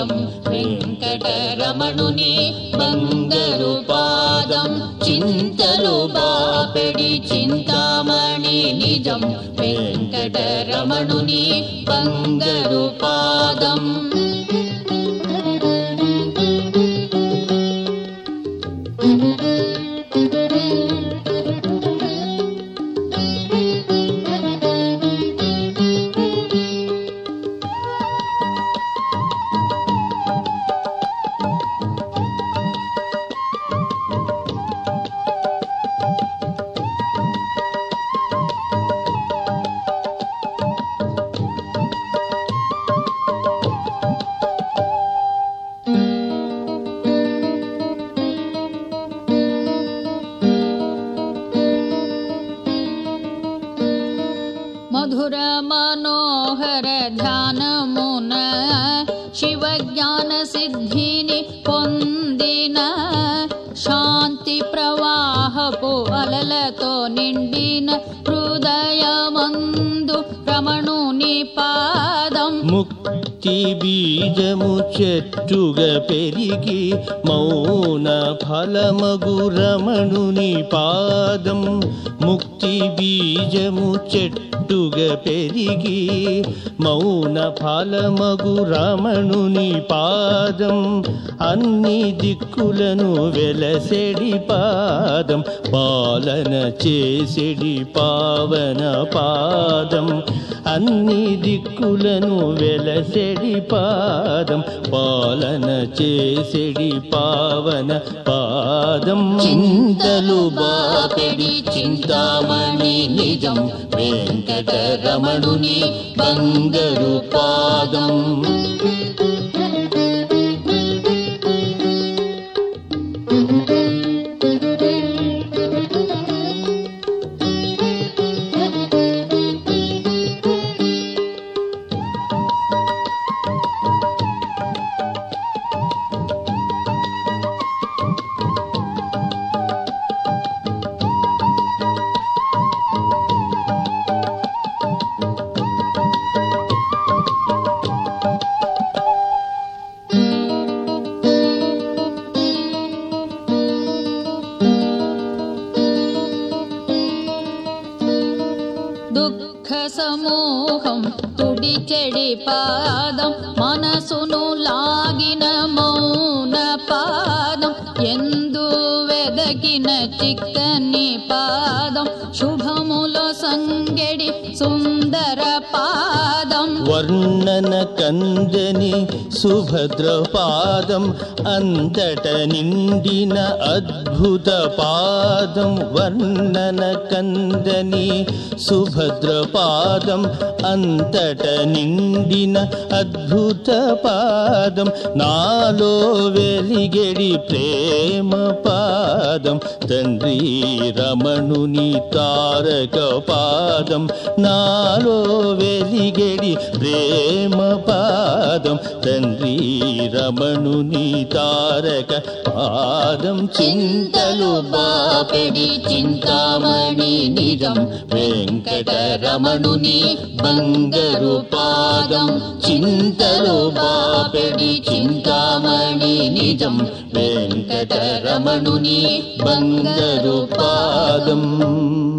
నిజం వెంకటరమణుని బంగారు పాదం చింతలు బాపెడి చింతామణి నిజం వెంకటరమణుని బంగారు పాదం మధుర మనోహర ధ్యానమున శివజ్ఞాన సిద్ధిని పొందిన శాంతి ప్రవాహపు అలలతో నిండిన హృదయమందు రమణుని పాదం ముక్తి బీజము చెట్టుగా పెరిగి మౌన ఫలమగు రమణుని పాదం ముక్తి బీజము చెట్టుగా పెరిగి మౌన ఫలమగు రమణుని పాదం అన్ని దిక్కులను వెలసెడి పాదం పాలన చేసెడి పావన పాదం అన్ని దిక్కులను వెలసెడి పాదం పాలన చేసెడి పావన పాదం చింతలు బాపెడి చింతామణి నిజం వెంకటరమణుని బంగారు పాదం దుఃఖ సమూహం తుడిచెడి పాదం మనసును లాగిన మౌన పాదం ఎందు వెదకిన చిక్కని పాదం శుభములో సంగెడి సుందర పాదం వర్ణన కందని సుభద్ర పాదం అంతట నిండిన అద్భుత పాదం వర్ణన కందని సుభద్ర పాదం అంతట నిండిన అద్భుత పాదం నాలో వెలిగెడి ప్రేమ పాదం తండ్రి రమణుని తారక పాదం నాలో వెలిగెడి ప్రేమ పాదం తండ్రి రమణుని తారక పాదం చింతలు బాపెడి చింతామణి నిజం వెంకటరమణుని బంగారు పాదం చింతలు బాపెడి చింతామణి నిజం వెంకటరమణుని బంగారు పాదం